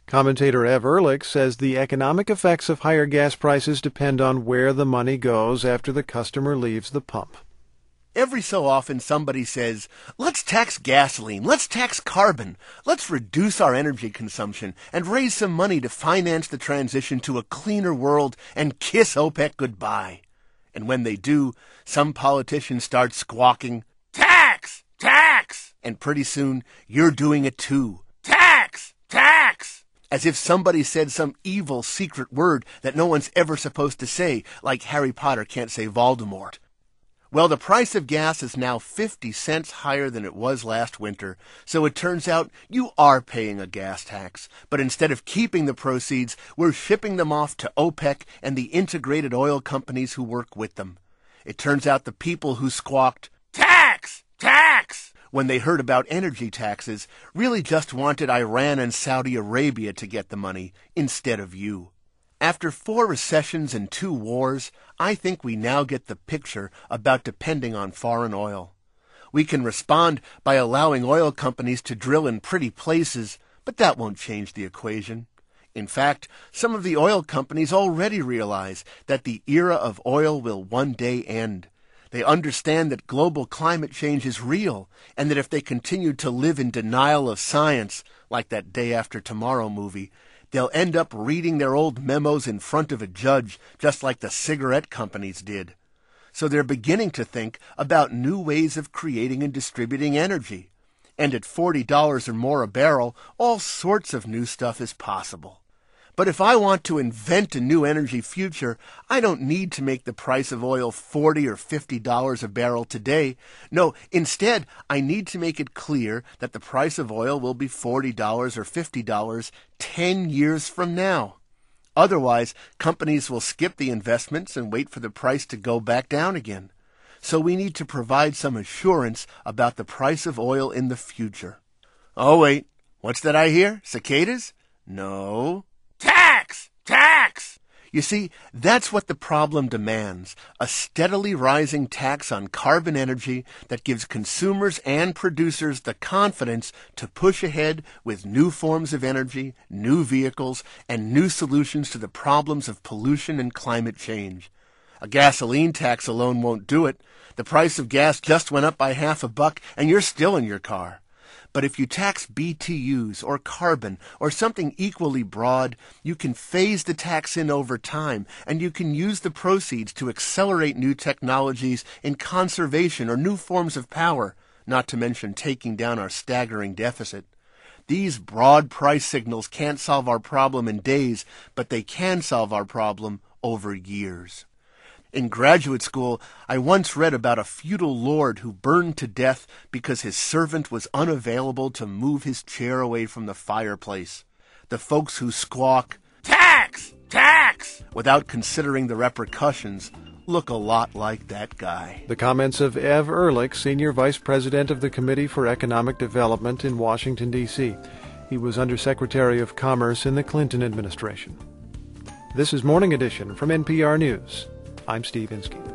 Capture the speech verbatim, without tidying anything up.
Commentator Ev Ehrlich says the economic effects of higher gas prices depend on where the money goes after the customer leaves the pump. Every so often somebody says, let's tax gasoline, let's tax carbon, let's reduce our energy consumption and raise some money to finance the transition to a cleaner world and kiss OPEC goodbye. And when they do, some politicians start squawking, tax, tax, and pretty soon you're doing it too. Tax, tax, as if somebody said some evil secret word that no one's ever supposed to say, like Harry Potter can't say Voldemort. Well, the price of gas is now fifty cents higher than it was last winter, so it turns out you are paying a gas tax. But instead of keeping the proceeds, we're shipping them off to OPEC and the integrated oil companies who work with them. It turns out the people who squawked, tax, tax, when they heard about energy taxes, really just wanted Iran and Saudi Arabia to get the money instead of you. After four recessions and two wars, I think we now get the picture about depending on foreign oil. We can respond by allowing oil companies to drill in pretty places, but that won't change the equation. In fact, some of the oil companies already realize that the era of oil will one day end. They understand that global climate change is real, and that if they continue to live in denial of science, like that Day After Tomorrow movie, they'll end up reading their old memos in front of a judge, just like the cigarette companies did. So they're beginning to think about new ways of creating and distributing energy. And at forty dollars or more a barrel, all sorts of new stuff is possible. But if I want to invent a new energy future, I don't need to make the price of oil forty or fifty dollars a barrel today. No, instead, I need to make it clear that the price of oil will be forty dollars or fifty dollars ten years from now. Otherwise, companies will skip the investments and wait for the price to go back down again. So we need to provide some assurance about the price of oil in the future. Oh, wait, what's that I hear? Cicadas? No. Tax! Tax! You see, that's what the problem demands, a steadily rising tax on carbon energy that gives consumers and producers the confidence to push ahead with new forms of energy, new vehicles, and new solutions to the problems of pollution and climate change. A gasoline tax alone won't do it. The price of gas just went up by half a buck, and you're still in your car. But if you tax B T Us or carbon or something equally broad, you can phase the tax in over time, and you can use the proceeds to accelerate new technologies in conservation or new forms of power, not to mention taking down our staggering deficit. These broad price signals can't solve our problem in days, but they can solve our problem over years. In graduate school, I once read about a feudal lord who burned to death because his servant was unavailable to move his chair away from the fireplace. The folks who squawk, tax, tax, without considering the repercussions, look a lot like that guy. The comments of Ev Ehrlich, Senior Vice President of the Committee for Economic Development in Washington, D C He was Undersecretary of Commerce in the Clinton administration. This is Morning Edition from N P R News. I'm Steve Inskeep.